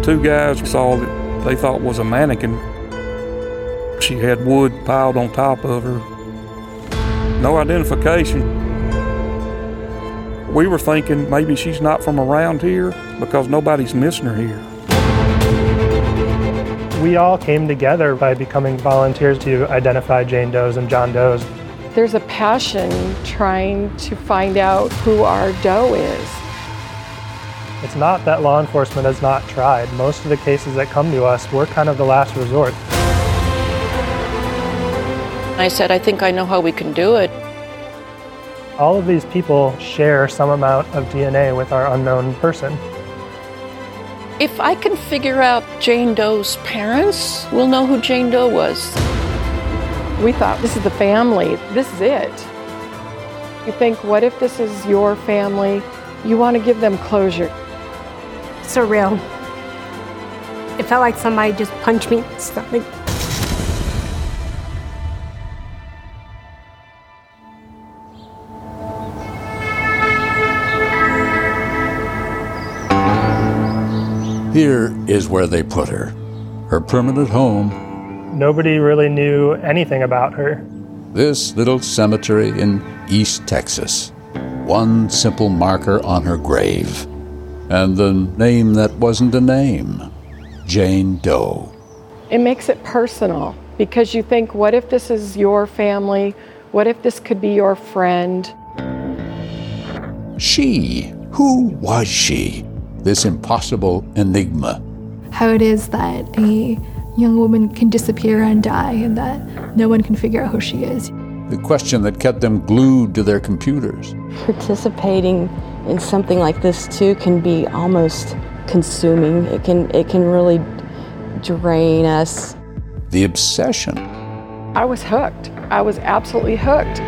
two guys saw that they thought was a mannequin. She had wood piled on top of her. No identification. We were thinking maybe she's not from around here because nobody's missing her here. We all came together by becoming volunteers to identify Jane Does and John Does. There's a passion trying to find out who our Doe is. It's not that law enforcement has not tried. Most of the cases that come to us, we're kind of the last resort. I said, I think I know how we can do it. All of these people share some amount of DNA with our unknown person. If I can figure out Jane Doe's parents, we'll know who Jane Doe was. We thought, this is the family, this is it. You think, what if this is your family? You want to give them closure. Surreal. It felt like somebody just punched me in the stomach. Here is where they put her permanent home. Nobody really knew anything about her. This little cemetery in East Texas. One simple marker on her grave. And the name that wasn't a name, Jane Doe. It makes it personal because you think, what if this is your family? What if this could be your friend? She, who was she? This impossible enigma. How it is that a young woman can disappear and die and that no one can figure out who she is. The question that kept them glued to their computers. Participating in something like this too can be almost consuming. It can really drain us. The obsession. I was hooked. I was absolutely hooked.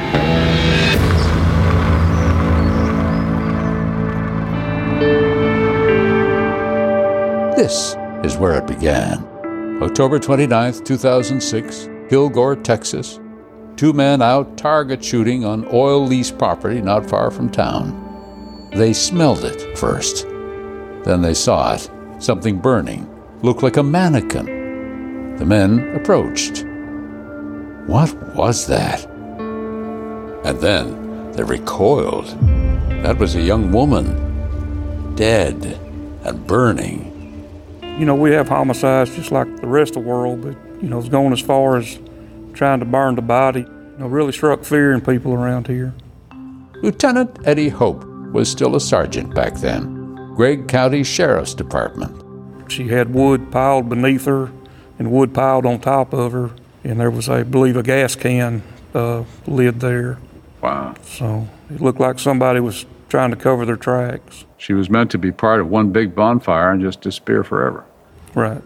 This is where it began. October 29th, 2006, Kilgore, Texas. Two men out target shooting on oil lease property not far from town. They smelled it first. Then they saw it, something burning, looked like a mannequin. The men approached. What was that? And then they recoiled. That was a young woman, dead and burning. You know, we have homicides just like the rest of the world, but, it's going as far as trying to burn the body. Really struck fear in people around here. Lieutenant Eddie Hope was still a sergeant back then, Gregg County Sheriff's Department. She had wood piled beneath her and wood piled on top of her, and there was, I believe, a gas can lid there. Wow. So it looked like somebody was trying to cover their tracks. She was meant to be part of one big bonfire and just disappear forever. Right.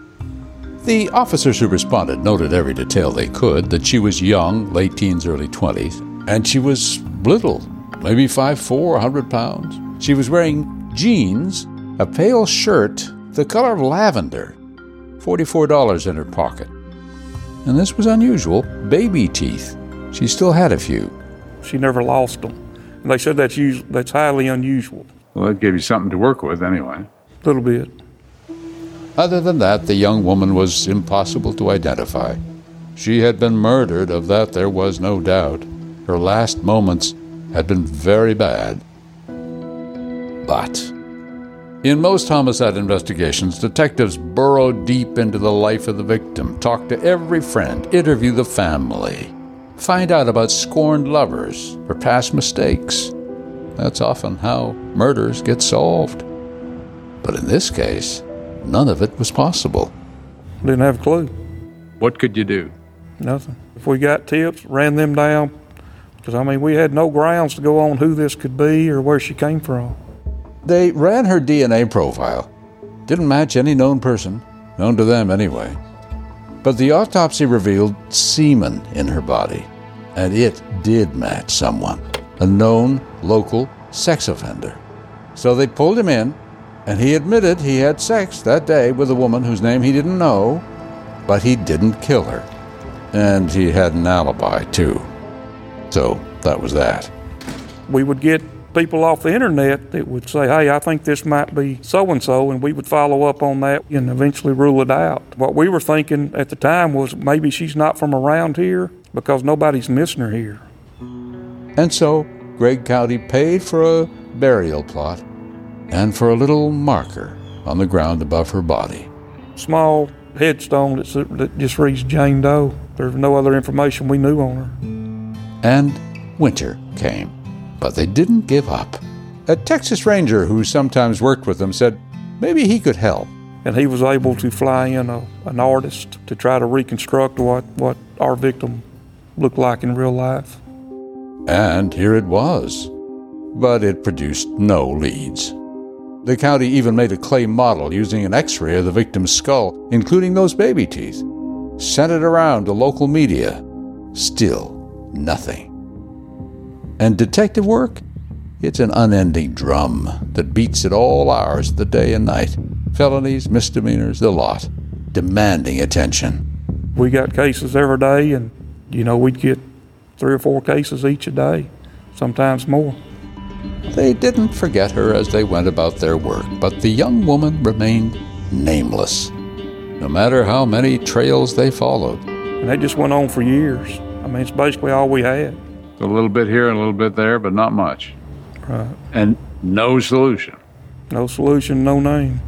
The officers who responded noted every detail they could, that she was young, late teens, early 20s, and she was little, maybe 5'4", 100 pounds. She was wearing jeans, a pale shirt, the color of lavender, $44 in her pocket. And this was unusual, baby teeth. She still had a few. She never lost them. And they said that's highly unusual. Well, that gave you something to work with anyway. A little bit. Other than that, the young woman was impossible to identify. She had been murdered, of that there was no doubt. Her last moments had been very bad. But in most homicide investigations, detectives burrow deep into the life of the victim, talk to every friend, interview the family, find out about scorned lovers or past mistakes. That's often how murders get solved. But in this case, none of it was possible. Didn't have a clue. What could you do? Nothing. If we got tips, ran them down, because, we had no grounds to go on who this could be or where she came from. They ran her DNA profile. Didn't match any known person, known to them anyway. But the autopsy revealed semen in her body, and it did match someone, a known local sex offender. So they pulled him in, and he admitted he had sex that day with a woman whose name he didn't know, but he didn't kill her. And he had an alibi, too. So that was that. We would get people off the internet that would say, hey, I think this might be so-and-so, and we would follow up on that and eventually rule it out. What we were thinking at the time was maybe she's not from around here because nobody's missing her here. And so Gregg County paid for a burial plot and for a little marker on the ground above her body. Small headstone that just reads Jane Doe. There's no other information we knew on her. And winter came, but they didn't give up. A Texas Ranger who sometimes worked with them said maybe he could help. And he was able to fly in an artist to try to reconstruct what our victim looked like in real life. And here it was. But it produced no leads. The county even made a clay model using an x-ray of the victim's skull, including those baby teeth. Sent it around to local media. Still nothing. And detective work? It's an unending drum that beats at all hours of the day and night. Felonies, misdemeanors, the lot, demanding attention. We got cases every day, and, we'd get 3 or 4 cases each a day, sometimes more. They didn't forget her as they went about their work, but the young woman remained nameless, no matter how many trails they followed. And that just went on for years. It's basically all we had. A little bit here and a little bit there, but not much. Right. And no solution. No solution, no name.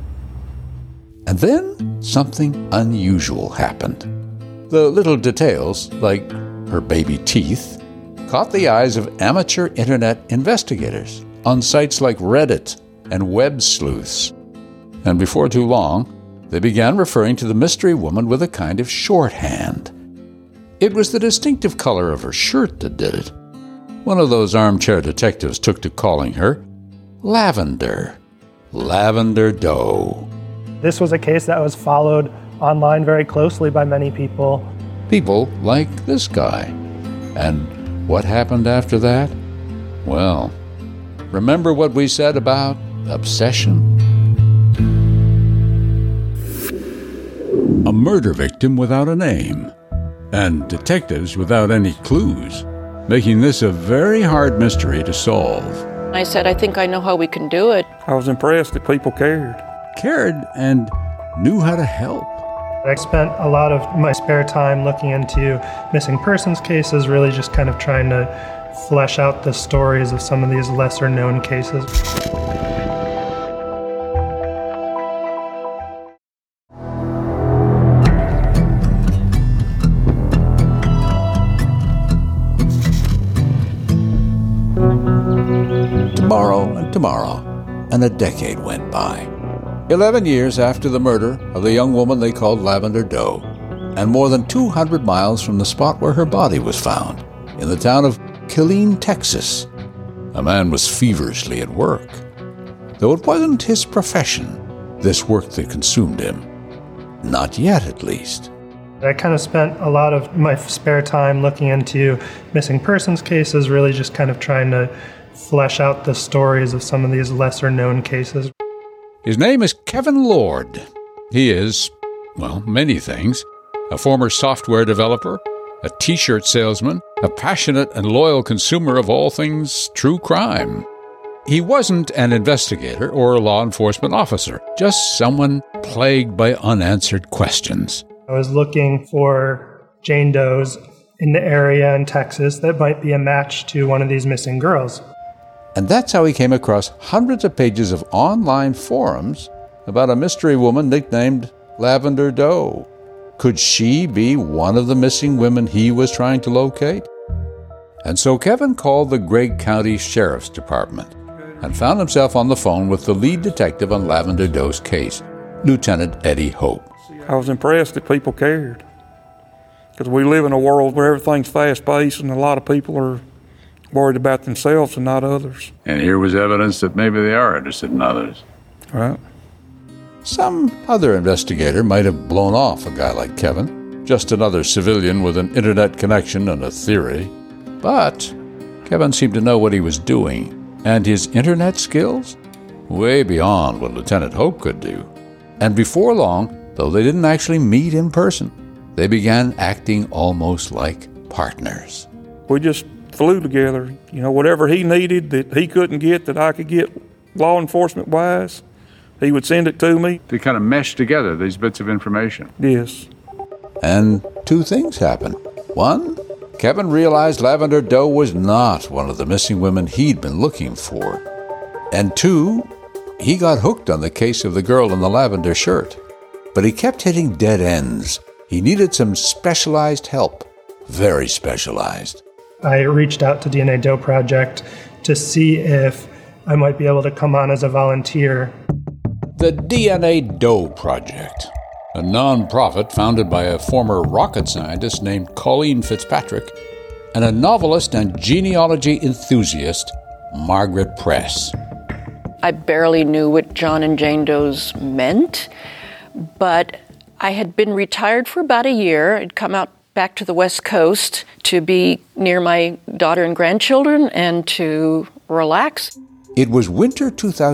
And then something unusual happened. The little details, like her baby teeth, caught the eyes of amateur internet investigators on sites like Reddit and web sleuths. And before too long, they began referring to the mystery woman with a kind of shorthand. It was the distinctive color of her shirt that did it. One of those armchair detectives took to calling her Lavender Doe. This was a case that was followed online very closely by many people. People like this guy. And what happened after that? Well, remember what we said about obsession? A murder victim without a name, and detectives without any clues, making this a very hard mystery to solve. I said, I think I know how we can do it. I was impressed that people cared. Cared and knew how to help. I spent a lot of my spare time looking into missing persons cases, really just kind of trying to flesh out the stories of some of these lesser known cases. Tomorrow, and a decade went by. 11 years after the murder of the young woman they called Lavender Doe, and more than 200 miles from the spot where her body was found, in the town of Killeen, Texas, a man was feverishly at work. Though it wasn't his profession, this work that consumed him. Not yet, at least. I kind of spent a lot of my spare time looking into missing persons cases, really just kind of trying to flesh out the stories of some of these lesser known cases. His name is Kevin Lord. He is, many things. A former software developer, a t-shirt salesman, a passionate and loyal consumer of all things true crime. He wasn't an investigator or a law enforcement officer, just someone plagued by unanswered questions. I was looking for Jane Does in the area in Texas that might be a match to one of these missing girls. And that's how he came across hundreds of pages of online forums about a mystery woman nicknamed Lavender Doe. Could she be one of the missing women he was trying to locate? And so Kevin called the Gregg County Sheriff's Department and found himself on the phone with the lead detective on Lavender Doe's case, Lieutenant Eddie Hope. I was impressed that people cared, because we live in a world where everything's fast-paced and a lot of people are worried about themselves and not others. And here was evidence that maybe they are interested in others. Right. Some other investigator might have blown off a guy like Kevin, just another civilian with an internet connection and a theory. But Kevin seemed to know what he was doing, and his internet skills? Way beyond what Lieutenant Hope could do. And before long, though they didn't actually meet in person, they began acting almost like partners. We just flew together. You know, whatever he needed that he couldn't get that I could get law enforcement wise, he would send it to me. They kind of meshed together, these bits of information. Yes. And two things happened. One, Kevin realized Lavender Doe was not one of the missing women he'd been looking for. And two, he got hooked on the case of the girl in the lavender shirt. But he kept hitting dead ends. He needed some specialized help. Very specialized. I reached out to DNA Doe Project to see if I might be able to come on as a volunteer. The DNA Doe Project, a non-profit founded by a former rocket scientist named Colleen Fitzpatrick and a novelist and genealogy enthusiast, Margaret Press. I barely knew what John and Jane Doe's meant, but I had been retired for about a year. I'd come out back to the West Coast to be near my daughter and grandchildren and to relax. It was winter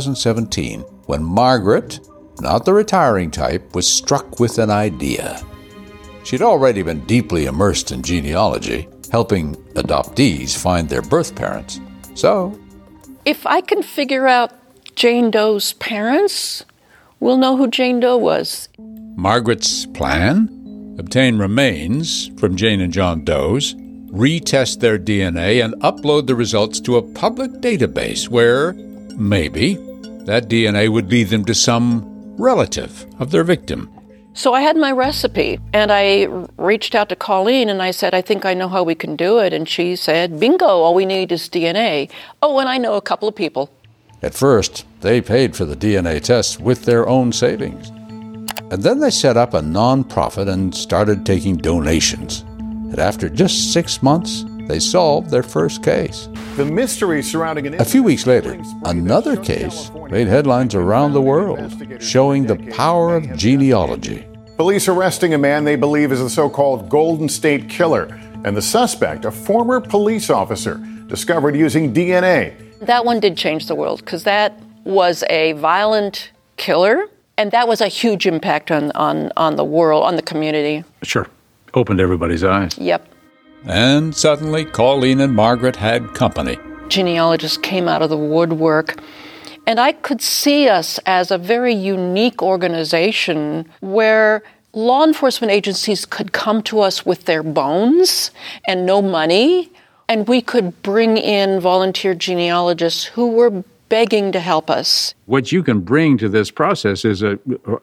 2017 when Margaret, not the retiring type, was struck with an idea. She'd already been deeply immersed in genealogy, helping adoptees find their birth parents. So, if I can figure out Jane Doe's parents, we'll know who Jane Doe was. Margaret's plan? Obtain remains from Jane and John Doe's, retest their DNA, and upload the results to a public database where, maybe, that DNA would lead them to some relative of their victim. So I had my recipe, and I reached out to Colleen, and I said, I think I know how we can do it. And she said, bingo, all we need is DNA. Oh, and I know a couple of people. At first, they paid for the DNA tests with their own savings. And then they set up a non-profit and started taking donations. And after just 6 months, they solved their first case. The mystery surrounding a few weeks later, another case made headlines around the world, showing the power of genealogy. Police arresting a man they believe is the so-called Golden State Killer, and the suspect, a former police officer, discovered using DNA. That one did change the world, because that was a violent killer, and that was a huge impact on the world, on the community. Sure. Opened everybody's eyes. Yep. And suddenly, Colleen and Margaret had company. Genealogists came out of the woodwork, and I could see us as a very unique organization where law enforcement agencies could come to us with their bones and no money, and we could bring in volunteer genealogists who were begging to help us. What you can bring to this process is a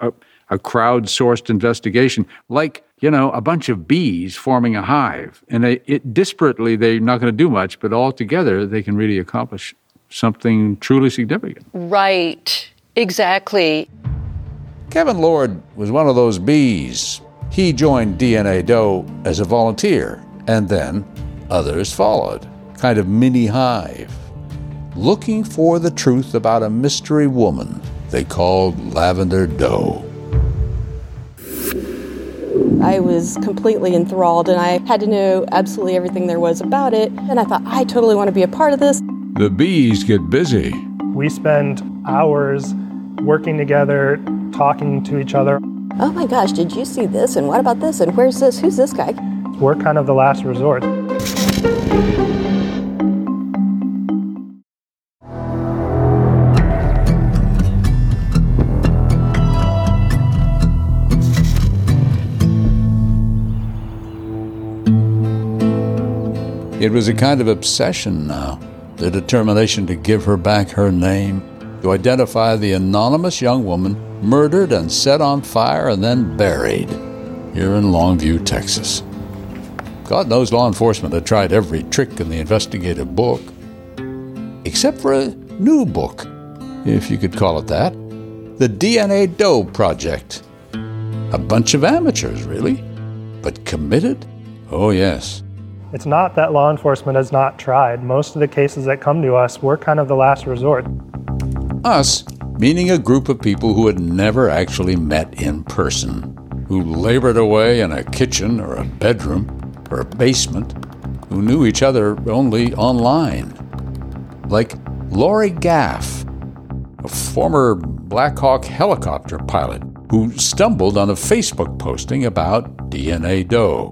crowdsourced investigation, like, a bunch of bees forming a hive. And disparately, they're not going to do much, but all together, they can really accomplish something truly significant. Right. Exactly. Kevin Lord was one of those bees. He joined DNA Doe as a volunteer, and then others followed, kind of mini hive, looking for the truth about a mystery woman they called Lavender Doe. I was completely enthralled, and I had to know absolutely everything there was about it. And I thought, I totally want to be a part of this. The bees get busy. We spend hours working together, talking to each other. Oh my gosh, did you see this? And what about this? And where's this? Who's this guy? We're kind of the last resort. It was a kind of obsession now, the determination to give her back her name, to identify the anonymous young woman murdered and set on fire and then buried here in Longview, Texas. God knows law enforcement had tried every trick in the investigative book, except for a new book, if you could call it that, the DNA Doe Project. A bunch of amateurs, really, but committed? Oh, yes. It's not that law enforcement has not tried. Most of the cases that come to us, we're kind of the last resort. Us, meaning a group of people who had never actually met in person, who labored away in a kitchen or a bedroom or a basement, who knew each other only online. Like Lori Gaff, a former Black Hawk helicopter pilot who stumbled on a Facebook posting about DNA Doe.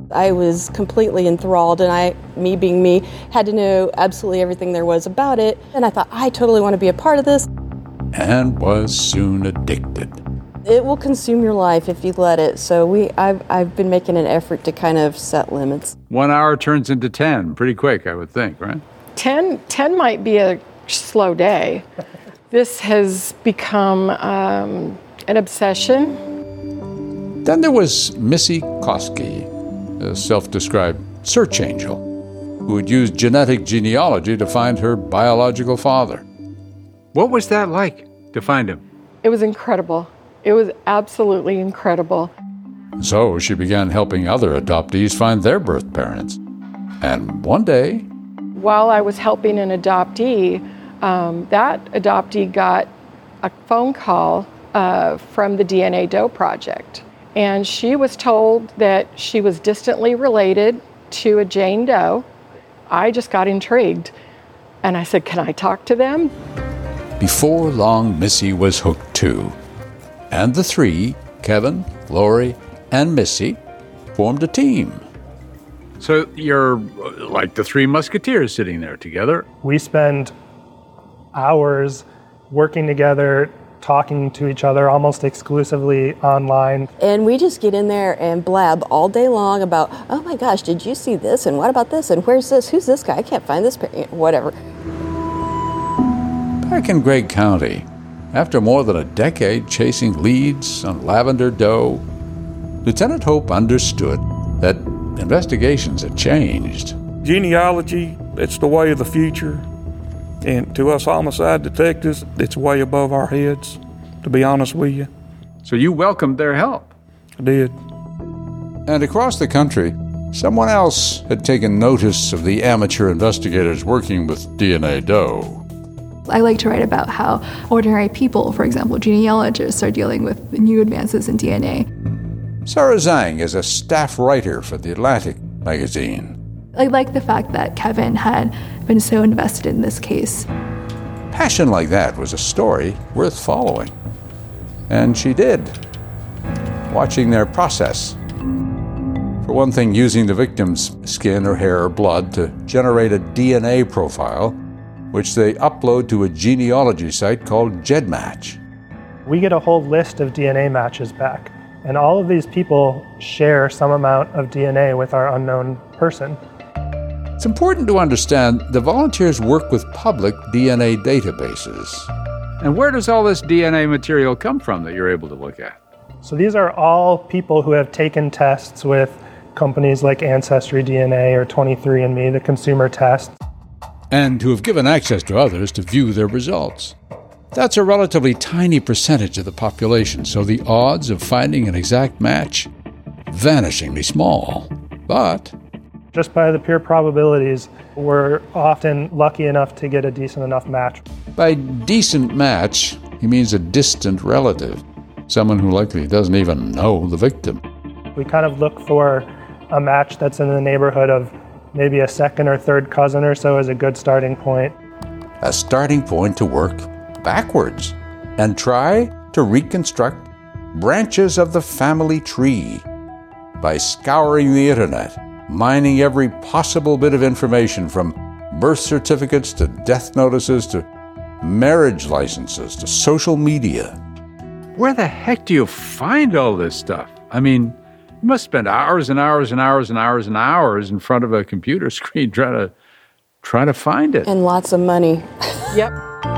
I was completely enthralled, and me being me, had to know absolutely everything there was about it. And I thought, I totally want to be a part of this. And was soon addicted. It will consume your life if you let it. So I've been making an effort to kind of set limits. 1 hour turns into 10 pretty quick, I would think, right? 10 might be a slow day. This has become an obsession. Then there was Missy Koski, a self-described search angel, who would use genetic genealogy to find her biological father. What was that like, to find him? It was incredible. It was absolutely incredible. So she began helping other adoptees find their birth parents. And one day, while I was helping an adoptee, that adoptee got a phone call from the DNA Doe Project. And she was told that she was distantly related to a Jane Doe. I just got intrigued. And I said, can I talk to them? Before long, Missy was hooked too. And the three, Kevin, Lori, and Missy, formed a team. So you're like the Three Musketeers sitting there together. We spend hours working together, talking to each other almost exclusively online. And we just get in there and blab all day long about, oh my gosh, did you see this? And what about this? And where's this? Who's this guy? I can't find this, whatever. Back in Gregg County, after more than a decade chasing leads on Lavender Doe, Lieutenant Hope understood that investigations had changed. Genealogy, it's the way of the future. And to us homicide detectives, it's way above our heads, to be honest with you. So you welcomed their help? I did. And across the country, someone else had taken notice of the amateur investigators working with DNA Doe. I like to write about how ordinary people, for example, genealogists, are dealing with new advances in DNA. Sarah Zhang is a staff writer for The Atlantic magazine. I like the fact that Kevin had been so invested in this case. Passion like that was a story worth following. And she did, watching their process. For one thing, using the victim's skin or hair or blood to generate a DNA profile, which they upload to a genealogy site called GEDmatch. We get a whole list of DNA matches back, and all of these people share some amount of DNA with our unknown person. It's important to understand the volunteers work with public DNA databases. And where does all this DNA material come from that you're able to look at? So these are all people who have taken tests with companies like Ancestry DNA or 23andMe, the consumer test, and who have given access to others to view their results. That's a relatively tiny percentage of the population, so the odds of finding an exact match, vanishingly small. But just by the pure probabilities, we're often lucky enough to get a decent enough match. By decent match, he means a distant relative, someone who likely doesn't even know the victim. We kind of look for a match that's in the neighborhood of maybe a second or third cousin or so as a good starting point. A starting point to work backwards and try to reconstruct branches of the family tree by scouring the internet, mining every possible bit of information from birth certificates to death notices to marriage licenses to social media. Where the heck do you find all this stuff? I mean, you must spend hours and hours and hours and hours and hours in front of a computer screen trying to find it. And lots of money. Yep.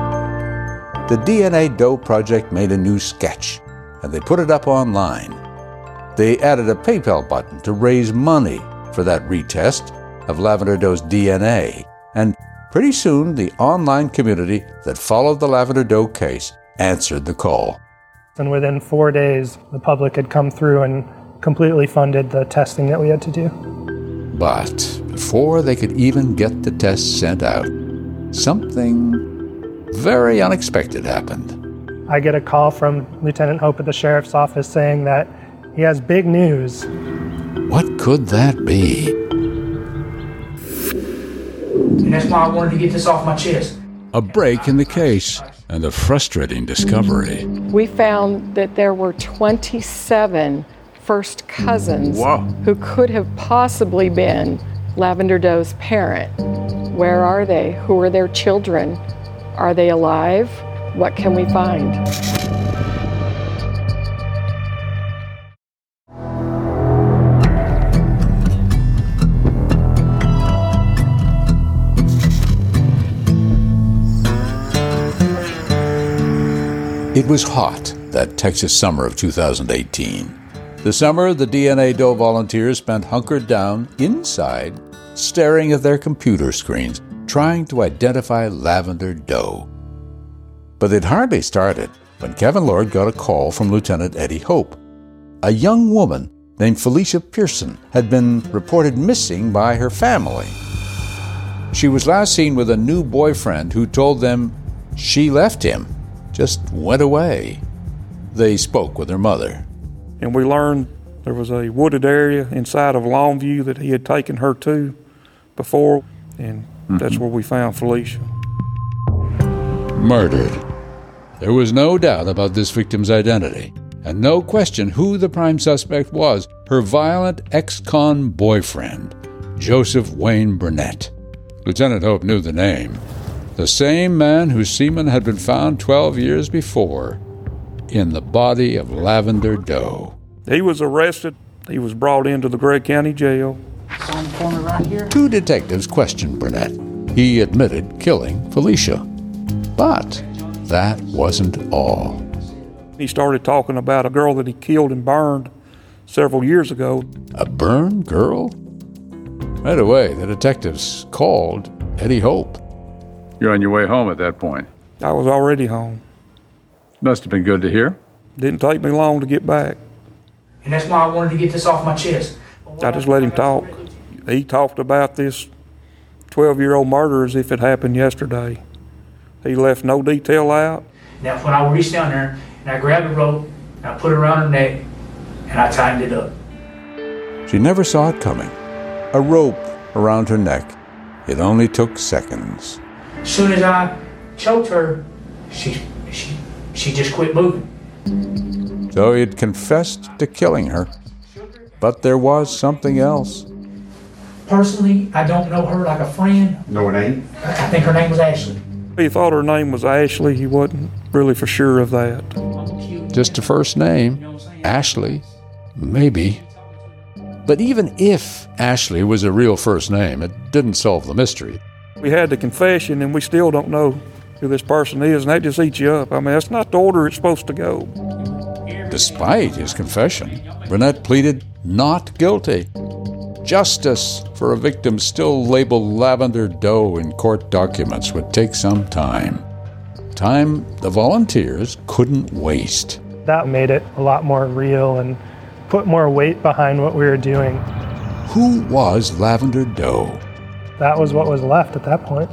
The DNA Doe Project made a new sketch, and they put it up online. They added a PayPal button to raise money for that retest of Lavender Doe's DNA. And pretty soon, the online community that followed the Lavender Doe case answered the call. And within 4 days, the public had come through and completely funded the testing that we had to do. But before they could even get the tests sent out, something very unexpected happened. I get a call from Lieutenant Hope at the sheriff's office saying that he has big news. What could that be? And that's why I wanted to get this off my chest. A break in the case and a frustrating discovery. We found that there were 27 first cousins Whoa. who could have possibly been Lavender Doe's parent. Where are they? Who are their children? Are they alive? What can we find? It was hot that Texas summer of 2018. The summer the DNA Doe volunteers spent hunkered down inside, staring at their computer screens, trying to identify Lavender Doe. But it hardly started when Kevin Lord got a call from Lieutenant Eddie Hope. A young woman named Felicia Pearson had been reported missing by her family. She was last seen with a new boyfriend who told them she left him, just went away. They spoke with her mother. And we learned there was a wooded area inside of Longview that he had taken her to before, and that's where we found Felicia. Murdered. There was no doubt about this victim's identity, and no question who the prime suspect was, her violent ex-con boyfriend, Joseph Wayne Burnett. Lieutenant Hope knew the name. The same man whose semen had been found 12 years before in the body of Lavender Doe. He was arrested. He was brought into the Gregg County Jail. It's on the corner right here. Two detectives questioned Burnett. He admitted killing Felicia. But that wasn't all. He started talking about a girl that he killed and burned several years ago. A burned girl? Right away, the detectives called Eddie Hope. You're on your way home at that point. I was already home. Must have been good to hear. Didn't take me long to get back. And that's why I wanted to get this off my chest. I just let him talk. He talked about this 12-year-old murder as if it happened yesterday. He left no detail out. Now, when I reached down there and I grabbed the rope, and I put it around her neck, and I tightened it up. She never saw it coming. A rope around her neck. It only took seconds. As soon as I choked her, she just quit moving. So he'd confessed to killing her. But there was something else. Personally, I don't know her like a friend. Know her name? I think her name was Ashley. He thought her name was Ashley. He wasn't really for sure of that. Just a first name. Ashley. Maybe. But even if Ashley was a real first name, it didn't solve the mystery. We had the confession, and we still don't know who this person is, and that just eats you up. I mean, that's not the order it's supposed to go. Despite his confession, Burnett pleaded not guilty. Justice for a victim still labeled Lavender Doe in court documents would take some time. Time the volunteers couldn't waste. That made it a lot more real and put more weight behind what we were doing. Who was Lavender Doe? That was what was left at that point.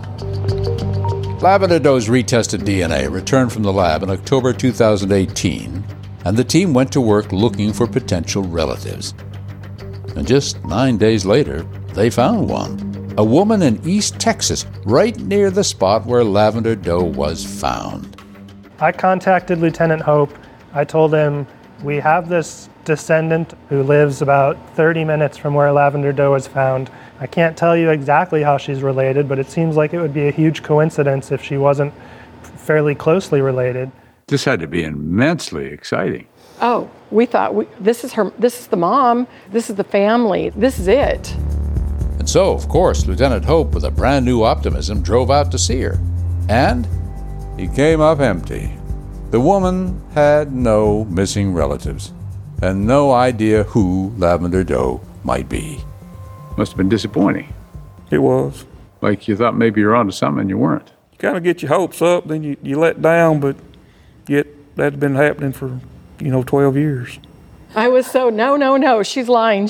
Lavender Doe's retested DNA returned from the lab in October 2018, and the team went to work looking for potential relatives. And just 9 days later, they found one. A woman in East Texas, right near the spot where Lavender Doe was found. I contacted Lieutenant Hope. I told him, we have this descendant who lives about 30 minutes from where Lavender Doe was found. I can't tell you exactly how she's related, but it seems like it would be a huge coincidence if she wasn't fairly closely related. This had to be immensely exciting. Oh, we thought this is the mom, this is the family, this is it. And so, of course, Lieutenant Hope, with a brand new optimism, drove out to see her. And he came up empty. The woman had no missing relatives and no idea who Lavender Doe might be. Must have been disappointing. It was. Like you thought maybe you were onto something and you weren't. You kind of get your hopes up, then you let down, but yet that's been happening for, 12 years. I was so, no, she's lying.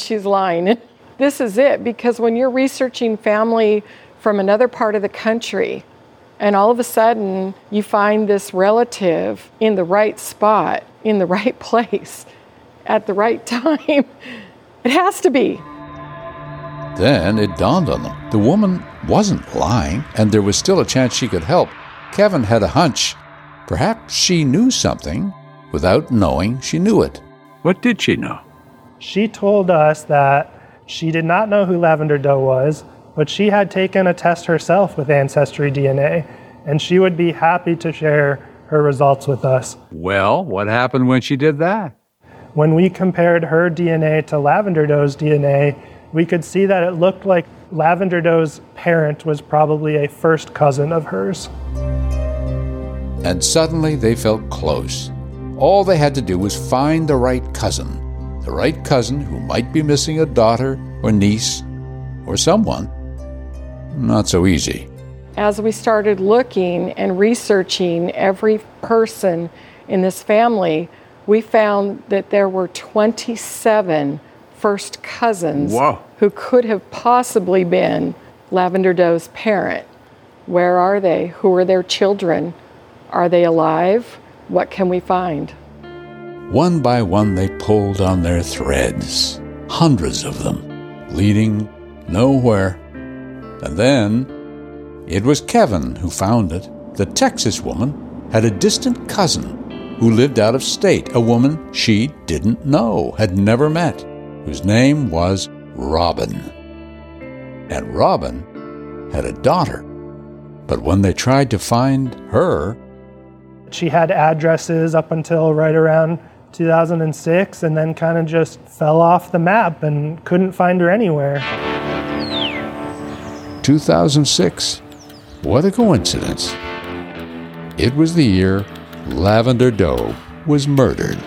This is it, because when you're researching family from another part of the country, and all of a sudden you find this relative in the right spot, in the right place, at the right time, it has to be. Then it dawned on them. The woman wasn't lying, and there was still a chance she could help. Kevin had a hunch. Perhaps she knew something without knowing she knew it. What did she know? She told us that she did not know who Lavender Doe was, but she had taken a test herself with Ancestry DNA, and she would be happy to share her results with us. Well, what happened when she did that? When we compared her DNA to Lavender Doe's DNA, we could see that it looked like Lavender Doe's parent was probably a first cousin of hers. And suddenly they felt close. All they had to do was find the right cousin who might be missing a daughter or niece or someone. Not so easy. As we started looking and researching every person in this family, we found that there were 27 first cousins who could have possibly been Lavender Doe's parent. Where are they? Who are their children? Are they alive? What can we find? One by one they pulled on their threads, hundreds of them, leading nowhere. And then it was Kevin who found it. The Texas woman had a distant cousin who lived out of state, a woman she didn't know, had never met, whose name was Robin. And Robin had a daughter. But when they tried to find her, she had addresses up until right around 2006 and then kind of just fell off the map and couldn't find her anywhere. 2006. What a coincidence. It was the year Lavender Doe was murdered.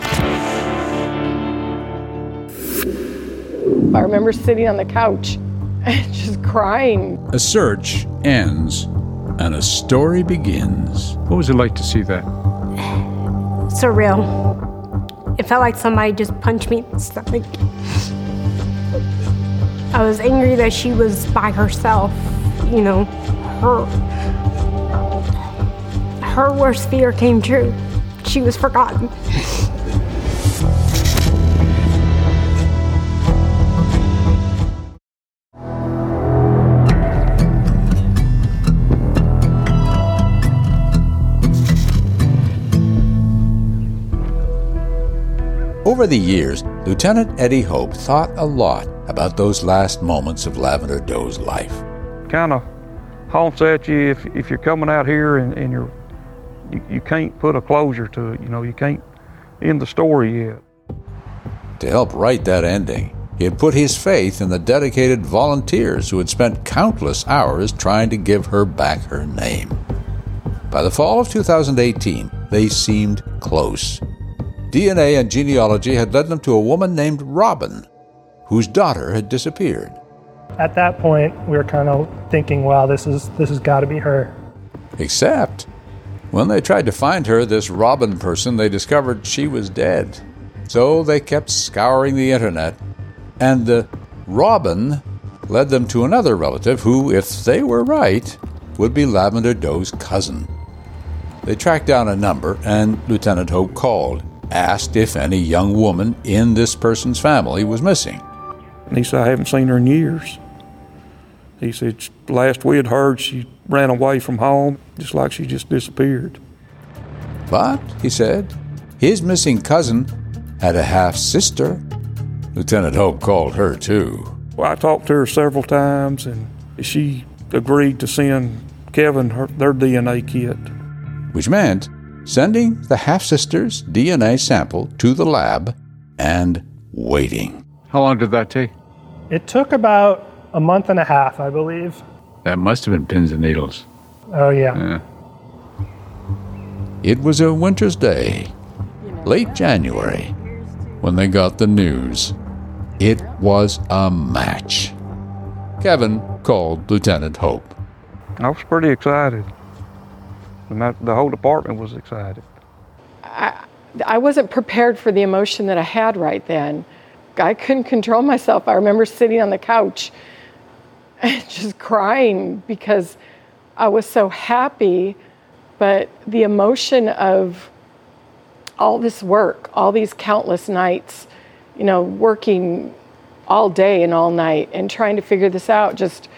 I remember sitting on the couch and just crying. A search ends and a story begins. What was it like to see that? Surreal. It felt like somebody just punched me in the stomach. I was angry that she was by herself. You know, her worst fear came true. She was forgotten. Over the years, Lieutenant Eddie Hope thought a lot about those last moments of Lavender Doe's life. Kind of haunts at you if you're coming out here and you can't put a closure to it. You know, you can't end the story yet. To help write that ending, he had put his faith in the dedicated volunteers who had spent countless hours trying to give her back her name. By the fall of 2018, they seemed close. DNA and genealogy had led them to a woman named Robin, whose daughter had disappeared. At that point, we were kind of thinking, wow, this has got to be her. Except, when they tried to find her, this Robin person, they discovered she was dead. So they kept scouring the internet, and the Robin led them to another relative who, if they were right, would be Lavender Doe's cousin. They tracked down a number, and Lieutenant Hope called, asked if any young woman in this person's family was missing. And he said, I haven't seen her in years. He said, last we had heard, she ran away from home, just like she just disappeared. But, he said, his missing cousin had a half-sister. Lieutenant Hope called her, too. Well, I talked to her several times, and she agreed to send Kevin their DNA kit. Which meant sending the half-sister's DNA sample to the lab and waiting. How long did that take? It took about a month and a half, I believe. That must have been pins and needles. Oh, yeah. It was a winter's day, late January, when they got the news. It was a match. Kevin called Lieutenant Hope. I was pretty excited. The whole department was excited. I wasn't prepared for the emotion that I had right then. I couldn't control myself. I remember sitting on the couch and just crying because I was so happy, but the emotion of all this work, all these countless nights, you know, working all day and all night and trying to figure this out, just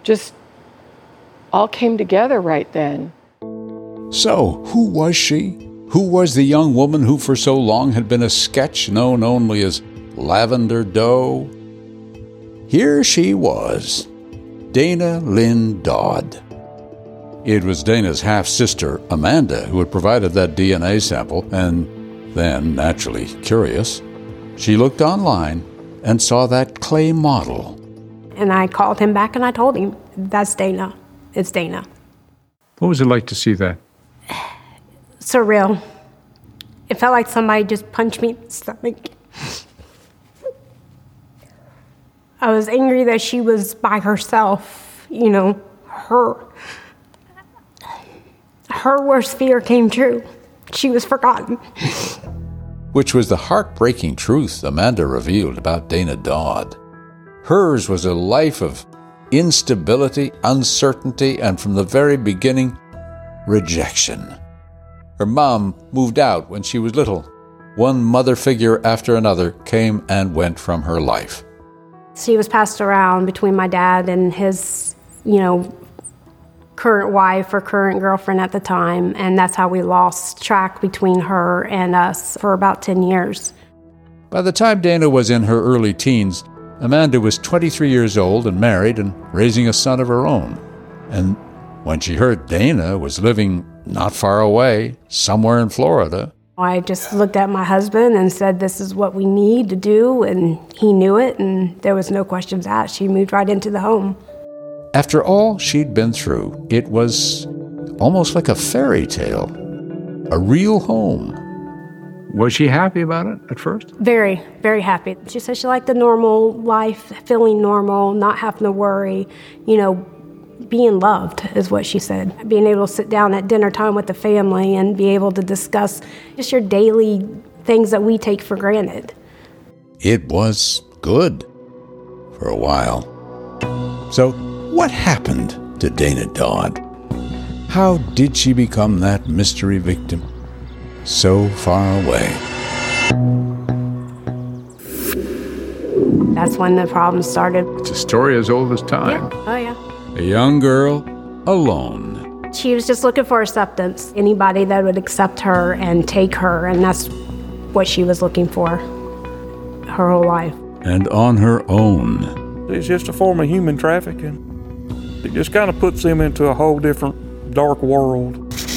all came together right then. So, who was she? Who was the young woman who for so long had been a sketch known only as Lavender Doe. Here she was, Dana Lynn Dodd. It was Dana's half-sister, Amanda, who had provided that DNA sample, and then, naturally curious, she looked online and saw that clay model. And I called him back and I told him, that's Dana. It's Dana. What was it like to see that? Surreal. It felt like somebody just punched me in the stomach. I was angry that she was by herself, her worst fear came true. She was forgotten. Which was the heartbreaking truth Amanda revealed about Dana Dodd. Hers was a life of instability, uncertainty, and from the very beginning, rejection. Her mom moved out when she was little. One mother figure after another came and went from her life. She was passed around between my dad and his, current wife or current girlfriend at the time, and that's how we lost track between her and us for about 10 years. By the time Dana was in her early teens, Amanda was 23 years old and married and raising a son of her own. And when she heard Dana was living not far away, somewhere in Florida, I just looked at my husband and said, this is what we need to do, and he knew it, and there was no questions asked. She moved right into the home. After all she'd been through, it was almost like a fairy tale, a real home. Was she happy about it at first? Very, very happy. She said she liked the normal life, feeling normal, not having to worry, being loved is what she said. Being able to sit down at dinner time with the family and be able to discuss just your daily things that we take for granted. It was good for a while. So, what happened to Dana Dodd? How did she become that mystery victim so far away? That's when the problem started. It's a story as old as time. Yeah. Oh, yeah. A young girl, alone. She was just looking for acceptance. Anybody that would accept her and take her, and that's what she was looking for her whole life. And on her own. It's just a form of human trafficking. It just kind of puts them into a whole different dark world.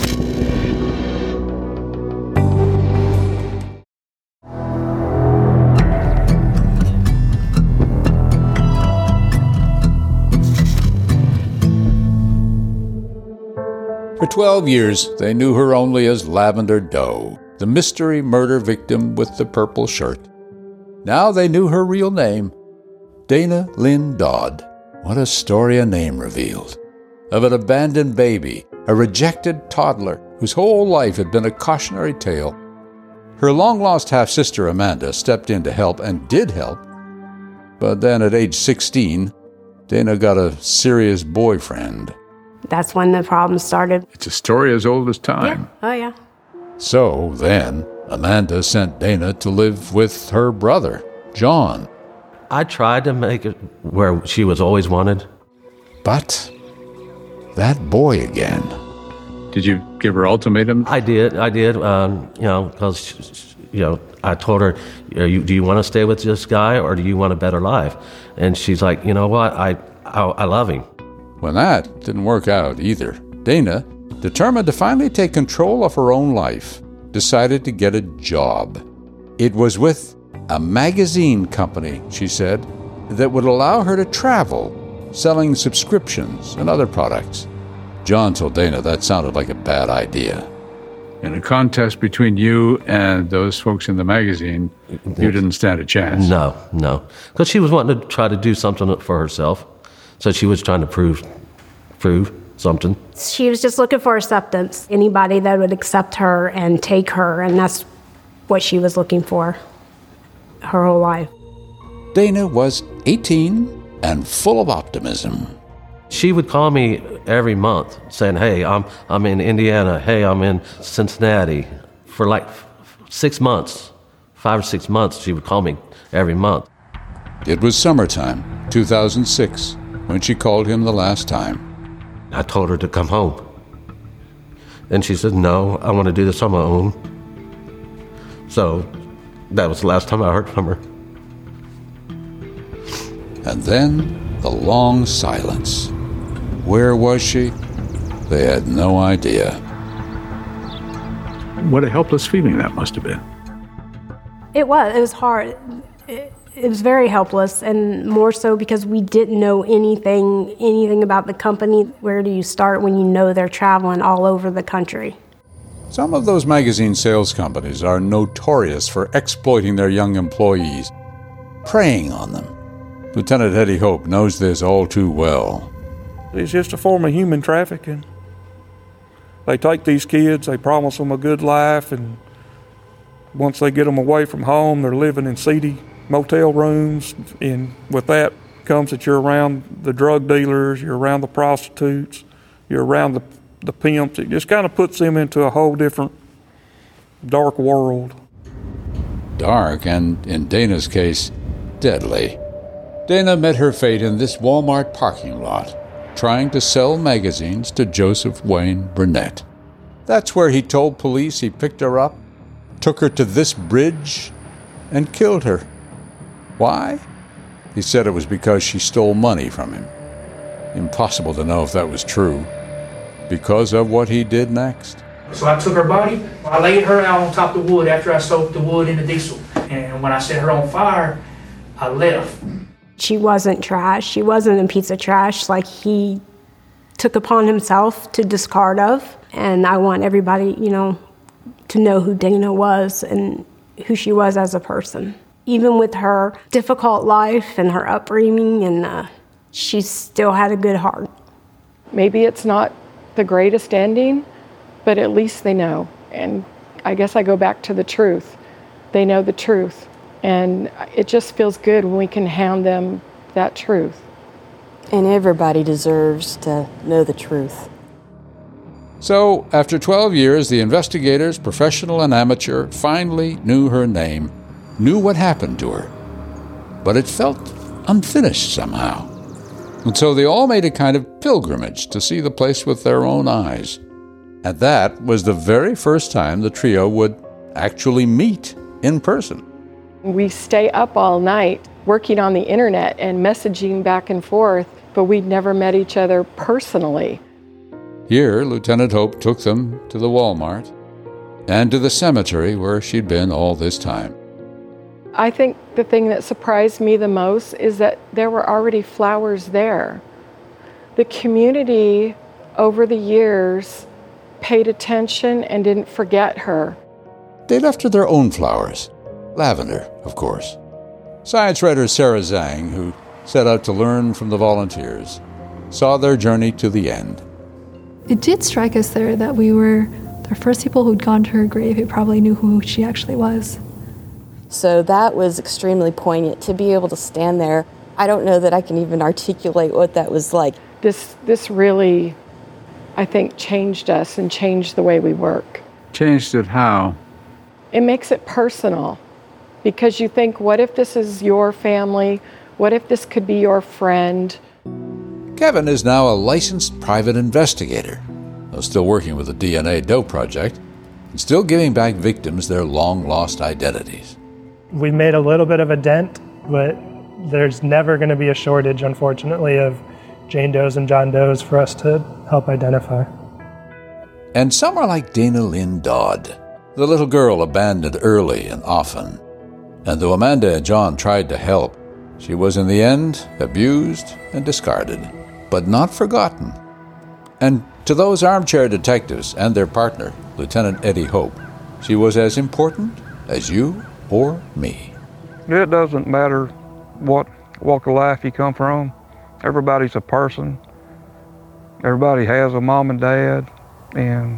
For 12 years, they knew her only as Lavender Doe, the mystery murder victim with the purple shirt. Now they knew her real name, Dana Lynn Dodd. What a story a name revealed. Of an abandoned baby, a rejected toddler whose whole life had been a cautionary tale. Her long-lost half-sister Amanda stepped in to help and did help. But then at age 16, Dana got a serious boyfriend. That's when the problem started. It's a story as old as time. Yeah. Oh, yeah. So then, Amanda sent Dana to live with her brother, John. I tried to make it where she was always wanted. But that boy again. Did you give her ultimatum? I did, because, I told her, do you want to stay with this guy or do you want a better life? And she's like, you know what, I love him. When that didn't work out either, Dana, determined to finally take control of her own life, decided to get a job. It was with a magazine company, she said, that would allow her to travel, selling subscriptions and other products. John told Dana that sounded like a bad idea. In a contest between you and those folks in the magazine, you didn't stand a chance. No. Because she was wanting to try to do something for herself. So she was trying to prove something. She was just looking for acceptance. Anybody that would accept her and take her, and that's what she was looking for her whole life. Dana was 18 and full of optimism. She would call me every month saying, hey, I'm in Indiana. Hey, I'm in Cincinnati. For like 6 months, 5 or 6 months, she would call me every month. It was summertime, 2006, when she called him the last time. I told her to come home. And she said, no, I want to do this on my own. So that was the last time I heard from her. And then the long silence. Where was she? They had no idea. What a helpless feeling that must have been. It was hard. It was very helpless, and more so because we didn't know anything about the company. Where do you start when you know they're traveling all over the country? Some of those magazine sales companies are notorious for exploiting their young employees, preying on them. Lieutenant Eddie Hope knows this all too well. It's just a form of human trafficking. They take these kids, they promise them a good life, and once they get them away from home, they're living in seedy motel rooms, and with that comes that you're around the drug dealers, you're around the prostitutes, you're around the pimps. It just kind of puts them into a whole different dark world. Dark, and in Dana's case, deadly. Dana met her fate in this Walmart parking lot, trying to sell magazines to Joseph Wayne Burnett. That's where he told police he picked her up, took her to this bridge, and killed her. Why? He said it was because she stole money from him. Impossible to know if that was true, because of what he did next. So I took her body, I laid her out on top of the wood after I soaked the wood in the diesel. And when I set her on fire, I left. She wasn't trash. She wasn't a piece of trash like he took upon himself to discard of. And I want everybody, to know who Dana was and who she was as a person. Even with her difficult life and her upbringing, and she still had a good heart. Maybe it's not the greatest ending, but at least they know. And I guess I go back to the truth. They know the truth. And it just feels good when we can hand them that truth. And everybody deserves to know the truth. So, after 12 years, the investigators, professional and amateur, finally knew her name, knew what happened to her. But it felt unfinished somehow. And so they all made a kind of pilgrimage to see the place with their own eyes. And that was the very first time the trio would actually meet in person. We stay up all night working on the internet and messaging back and forth, but we'd never met each other personally. Here, Lieutenant Hope took them to the Walmart and to the cemetery where she'd been all this time. I think the thing that surprised me the most is that there were already flowers there. The community over the years paid attention and didn't forget her. They left her their own flowers. Lavender, of course. Science writer Sarah Zhang, who set out to learn from the volunteers, saw their journey to the end. It did strike us there that we were the first people who'd gone to her grave who probably knew who she actually was. So that was extremely poignant to be able to stand there. I don't know that I can even articulate what that was like. This really, I think, changed us and changed the way we work. Changed it how? It makes it personal, because you think, what if this is your family? What if this could be your friend? Kevin is now a licensed private investigator, though still working with the DNA Doe Project, and still giving back victims their long-lost identities. We made a little bit of a dent, but there's never going to be a shortage, unfortunately, of Jane Does and John Does for us to help identify. And some are like Dana Lynn Dodd, the little girl abandoned early and often. And though Amanda and John tried to help, she was in the end abused and discarded, but not forgotten. And to those armchair detectives and their partner, Lieutenant Eddie Hope, she was as important as you or me. It doesn't matter what walk of life you come from. Everybody's a person. Everybody has a mom and dad, and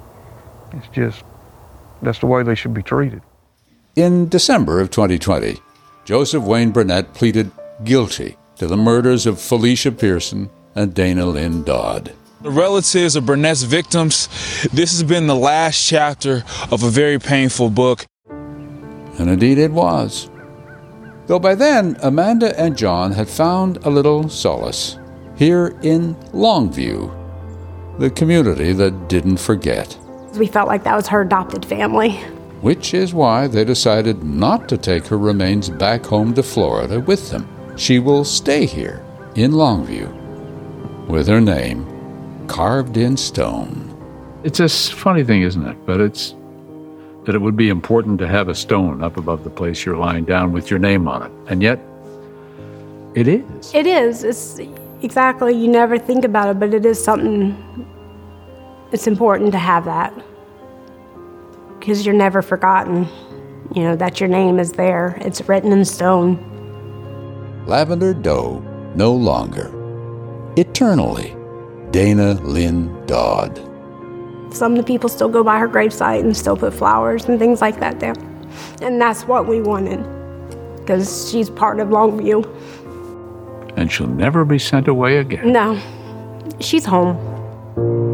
that's the way they should be treated. In December of 2020, Joseph Wayne Burnett pleaded guilty to the murders of Felicia Pearson and Dana Lynn Dodd. The relatives of Burnett's victims, this has been the last chapter of a very painful book. And indeed it was. Though by then, Amanda and John had found a little solace here in Longview, the community that didn't forget. We felt like that was her adopted family. Which is why they decided not to take her remains back home to Florida with them. she will stay here in Longview with her name carved in stone. It's a funny thing, isn't it? But it's that it would be important to have a stone up above the place you're lying down with your name on it. And yet, it is. It is. It's exactly, you never think about it, but it is something, it's important to have that. Because you're never forgotten, that your name is there. It's written in stone. Lavender Doe, no longer. Eternally, Dana Lynn Dodd. Some of the people still go by her gravesite and still put flowers and things like that there. And that's what we wanted, because she's part of Longview. And she'll never be sent away again. No, she's home.